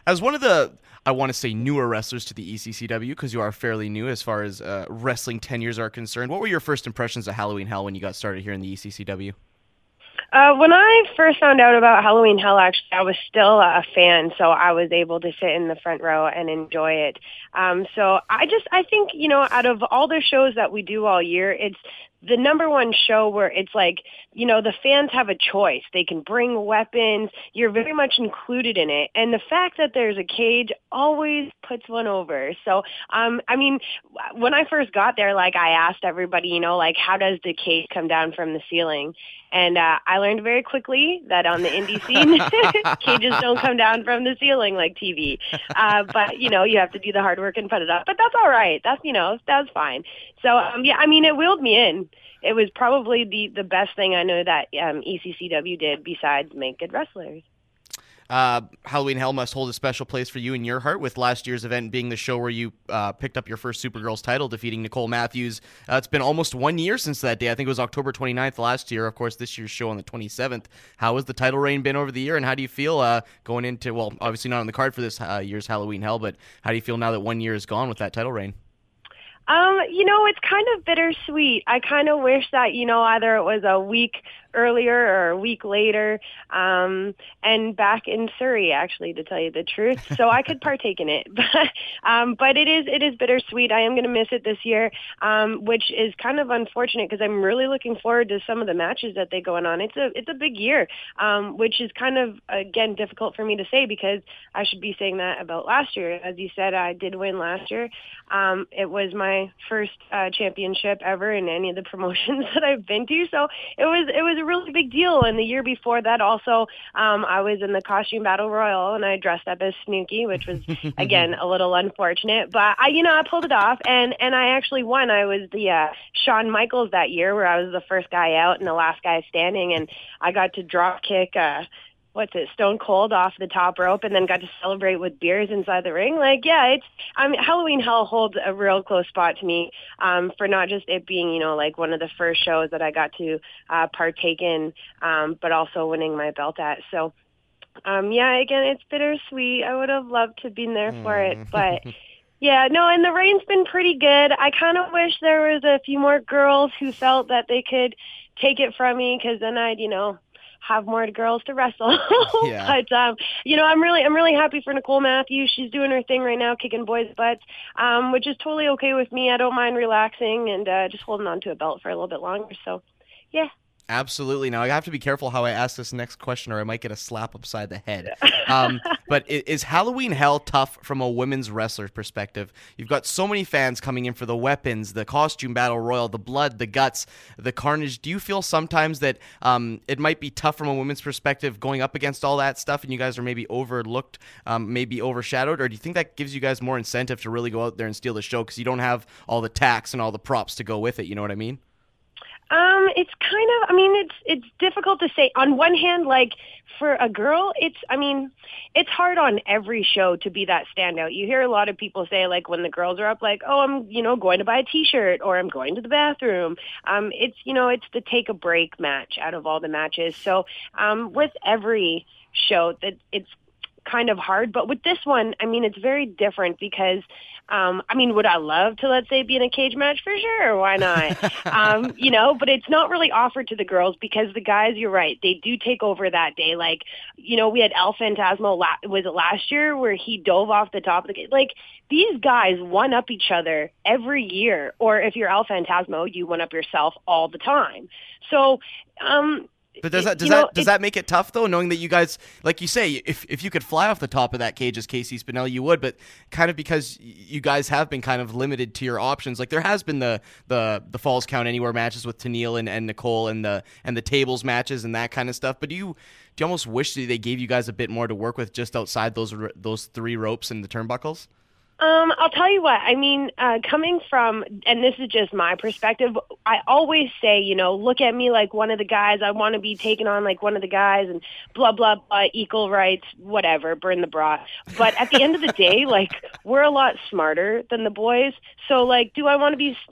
As one of the, I want to say, newer wrestlers to the ECCW, because you are fairly new as far as wrestling tenures are concerned, what were your first impressions of Halloween Hell when you got started here in the ECCW? When I first found out about Halloween Hell, actually, I was still a fan, so I was able to sit in the front row and enjoy it. So I think, out of all the shows that we do all year, it's the number one show where it's like, the fans have a choice. They can bring weapons. You're very much included in it. And the fact that there's a cage always puts one over. So, when I first got there, I asked everybody, how does the cage come down from the ceiling? And I learned very quickly that on the indie scene, cages don't come down from the ceiling like TV. But, you have to do the hard work and put it up. But that's all right. That's fine. So, it wheeled me in. It was probably the best thing I know that ECCW did besides make good wrestlers. Halloween Hell must hold a special place for you in your heart, with last year's event being the show where you picked up your first Supergirls title, defeating Nicole Matthews. It's been almost 1 year since that day. I think it was October 29th last year. Of course, this year's show on the 27th. How has the title reign been over the year, and how do you feel going into, well, obviously not on the card for this year's Halloween Hell, but how do you feel now that 1 year is gone with that title reign? It's kind of bittersweet. I kind of wish that, either it was a week earlier or a week later, and back in Surrey, actually, to tell you the truth, so I could partake in it. But it is bittersweet. I am going to miss it this year, which is kind of unfortunate because I'm really looking forward to some of the matches that they going on. It's a big year, which is kind of, again, difficult for me to say because I should be saying that about last year. As you said, I did win last year. It was my first championship ever in any of the promotions that I've been to, so it was a really big deal. And the year before that also, I was in the Costume Battle Royal and I dressed up as Snooki, which was again a little unfortunate, but I pulled it off, and I actually won. I was the Shawn Michaels that year, where I was the first guy out and the last guy standing, and I got to drop kick Stone Cold off the top rope, and then got to celebrate with beers inside the ring. Halloween Hell holds a real close spot to me, for not just it being, one of the first shows that I got to partake in, but also winning my belt at. So, again, it's bittersweet. I would have loved to have been there for it, but yeah, no, and the reign's been pretty good. I kind of wish there was a few more girls who felt that they could take it from me, because then I'd, have more girls to wrestle. Yeah. But I'm really happy for Nicole Matthews. She's doing her thing right now, kicking boys' butts, which is totally okay with me. I don't mind relaxing and just holding on to a belt for a little bit longer. So, yeah. Absolutely. Now, I have to be careful how I ask this next question, or I might get a slap upside the head. But is Halloween Hell tough from a women's wrestler perspective? You've got so many fans coming in for the weapons, the Costume Battle Royal, the blood, the guts, the carnage. Do you feel sometimes that it might be tough from a women's perspective going up against all that stuff, and you guys are maybe overlooked, maybe overshadowed? Or do you think that gives you guys more incentive to really go out there and steal the show because you don't have all the tax and all the props to go with it? You know what I mean? It's kind of, it's difficult to say. On one hand, for a girl, it's hard on every show to be that standout. You hear a lot of people say, when the girls are up, oh, I'm, going to buy a t-shirt, or I'm going to the bathroom. It's the take a break match out of all the matches. So, with every show that it's kind of hard, but with this one, it's very different because, would I love to, let's say, be in a cage match? For sure, why not? But it's not really offered to the girls because the guys, you're right, they do take over that day. We had El Phantasmo, was it last year, where he dove off the top of the cage? These guys one-up each other every year, or if you're El Phantasmo, you one-up yourself all the time. So, but does that make it tough though, knowing that you guys, like you say, if you could fly off the top of that cage as Casey Spinelli, you would, but kind of because you guys have been kind of limited to your options. There has been the Falls Count Anywhere matches with Tennille and Nicole, and the tables matches and that kind of stuff. But do you almost wish that they gave you guys a bit more to work with just outside those three ropes and the turnbuckles? I'll tell you what, coming from, and this is just my perspective, I always say, look at me like one of the guys. I want to be taken on like one of the guys, and blah, blah, blah, equal rights, whatever, burn the bra. But at the end of the day, we're a lot smarter than the boys. So, do I want to be,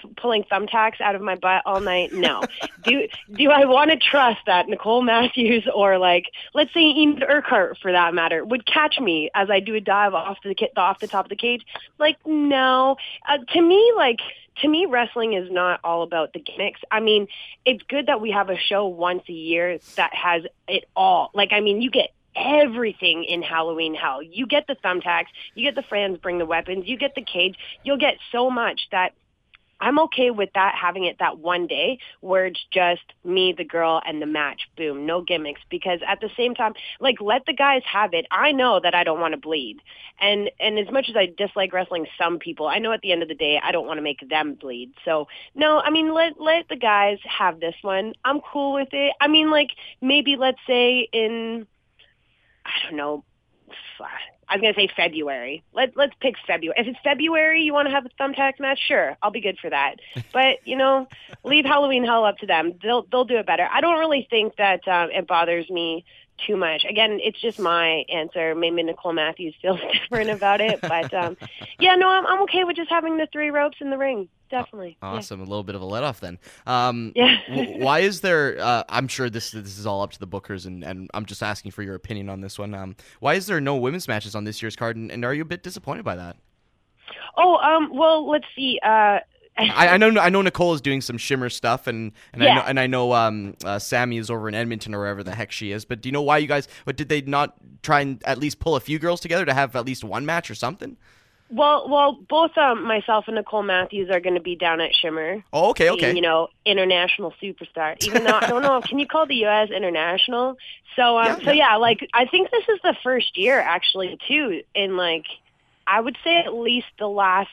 pulling thumbtacks out of my butt all night? No. Do I want to trust that Nicole Matthews or like, let's say Enid Urquhart for that matter, would catch me as I do a dive off the top of the cage? Like, no. To me, wrestling is not all about the gimmicks. I mean, it's good that we have a show once a year that has it all. Like, I mean, you get everything in Halloween Hell. You get the thumbtacks, you get the fans bring the weapons, you get the cage. You'll get so much that I'm okay with that, having it that one day where it's just me, the girl, and the match. Boom, no gimmicks. Because at the same time, like, let the guys have it. I know that I don't want to bleed. And as much as I dislike wrestling some people, I know at the end of the day, I don't want to make them bleed. So, no, I mean, let the guys have this one. I'm cool with it. I mean, like, maybe let's say in, I don't know, I was going to say February. Let's pick February. If it's February, you want to have a thumbtack match? Sure, I'll be good for that. But, leave Halloween Hell up to them. They'll do it better. I don't really think that it bothers me too much. Again, it's just my answer. Maybe Nicole Matthews feels different about it. But, I'm okay with just having the 3 ropes in the ring. Definitely. Awesome. Yeah. A little bit of a let off then. Yeah. Why is there, I'm sure this is all up to the bookers, and I'm just asking for your opinion on this one. Why is there no women's matches on this year's card, and are you a bit disappointed by that? Well, let's see. I know Nicole is doing some Shimmer stuff, and yeah. I know Sammy is over in Edmonton or wherever the heck she is. But do you know why But did they not try and at least pull a few girls together to have at least one match or something? Well, both myself and Nicole Matthews are going to be down at Shimmer. Oh, okay. Being, international superstar. Even though I don't know, can you call the U.S. international? So, like, I think this is the first year actually too in, like, I would say at least the last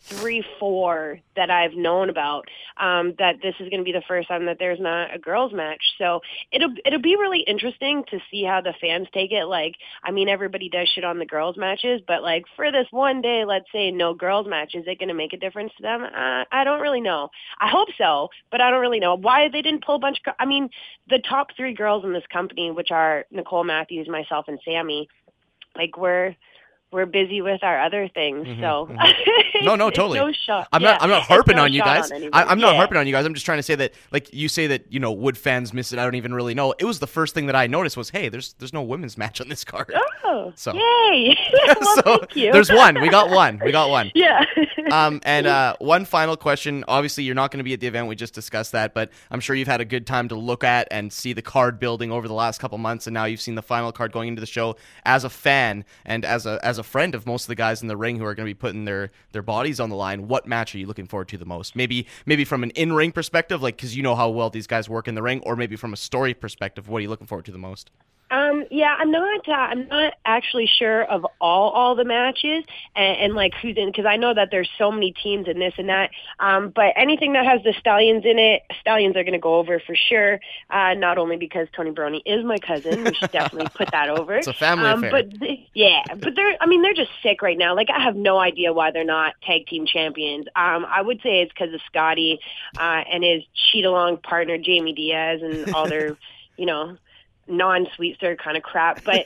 3-4 that I've known about, that this is going to be the first time that there's not a girls match. So it'll be really interesting to see how the fans take it. Like, I mean, everybody does shit on the girls matches, but like for this one day, let's say no girls match, is it going to make a difference to them? I don't really know. I hope so, but I don't really know why they didn't pull a bunch of, I mean, the top 3 girls in this company, which are Nicole Matthews, myself, and Sammy, like we're busy with our other things, so no, totally. No shot. I'm not harping on you guys. I'm not harping on you guys. I'm just trying to say that, like you say that, would fans miss it? I don't even really know. It was the first thing that I noticed was, hey, there's no women's match on this card. Oh, so yay! Well, thank you. There's one. We got one. Yeah. And one final question. Obviously, you're not going to be at the event. We just discussed that, but I'm sure you've had a good time to look at and see the card building over the last couple months, and now you've seen the final card going into the show as a fan and as a friend of most of the guys in the ring who are going to be putting their bodies on the line. What match are you looking forward to the most? Maybe from an in-ring perspective, like, because you know how well these guys work in the ring, or maybe from a story perspective, what are you looking forward to the most? I'm not actually sure of all the matches and like who's in, because I know that there's so many teams in this and that. But anything that has the Stallions in it, Stallions are going to go over for sure. Not only because Tony Baroni is my cousin, we should definitely put that over. It's a family affair. But they're just sick right now. Like, I have no idea why they're not tag team champions. I would say it's because of Scotty and his cheat-along partner Jamie Diaz and all their, non-sweet stir kind of crap, but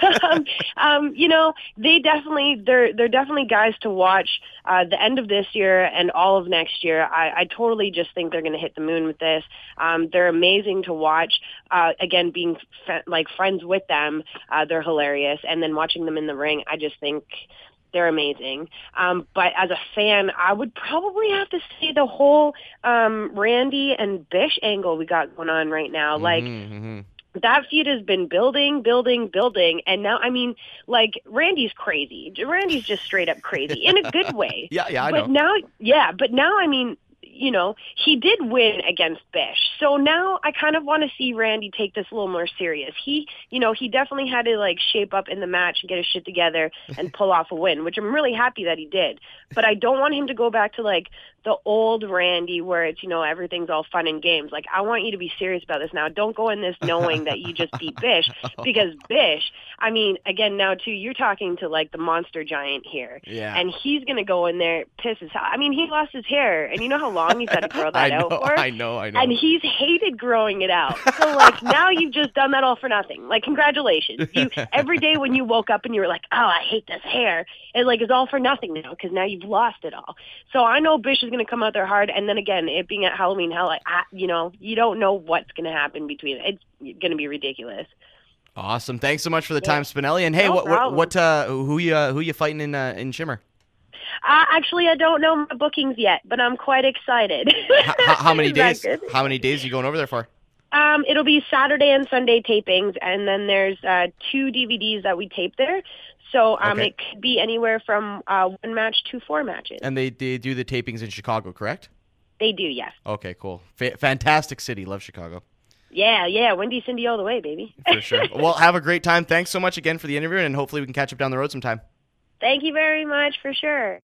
they're definitely guys to watch the end of this year and all of next year. I totally just think they're going to hit the moon with this. They're amazing to watch. Again, being friends with them, they're hilarious, and then watching them in the ring, I just think they're amazing. But as a fan, I would probably have to say the whole Randy and Bish angle we got going on right now. That feud has been building, and now, I mean, like, Randy's crazy. Randy's just straight up crazy in a good way. I know. But now, I mean, he did win against Bish. So now I kind of want to see Randy take this a little more serious. He definitely had to, like, shape up in the match and get his shit together and pull off a win, which I'm really happy that he did. But I don't want him to go back to, like, the old Randy where it's, everything's all fun and games. Like, I want you to be serious about this now. Don't go in this knowing that you just beat Bish, because Bish, I mean, again, now too, you're talking to, like, the monster giant here. Yeah. And he's going to go in there, piss his I mean, he lost his hair, and you know how long he's had to grow that out for? I know. And he's hated growing it out. So, like, now you've just done that all for nothing. Like, congratulations. Every day when you woke up and you were like, oh, I hate this hair, it, like, is all for nothing now, because now you've lost it all. So I know Bish is going going to come out there hard. And then again, it being at Halloween Hell, you don't know what's going to happen between. It's going to be ridiculous. Awesome. Thanks so much for the time, Spinelli. And hey, No problem. who you fighting in Shimmer? Actually, I don't know my bookings yet, but I'm quite excited. How many Is that days? good? How many days are you going over there for? It'll be Saturday and Sunday tapings, and then there's 2 DVDs that we tape there. So Okay. it could be anywhere from 1 match to 4 matches. And they do the tapings in Chicago, correct? They do, yes. Okay, cool. Fantastic city. Love Chicago. Yeah, Windy Cindy all the way, baby. For sure. Well, have a great time. Thanks so much again for the interview, and hopefully we can catch up down the road sometime. Thank you very much, for sure.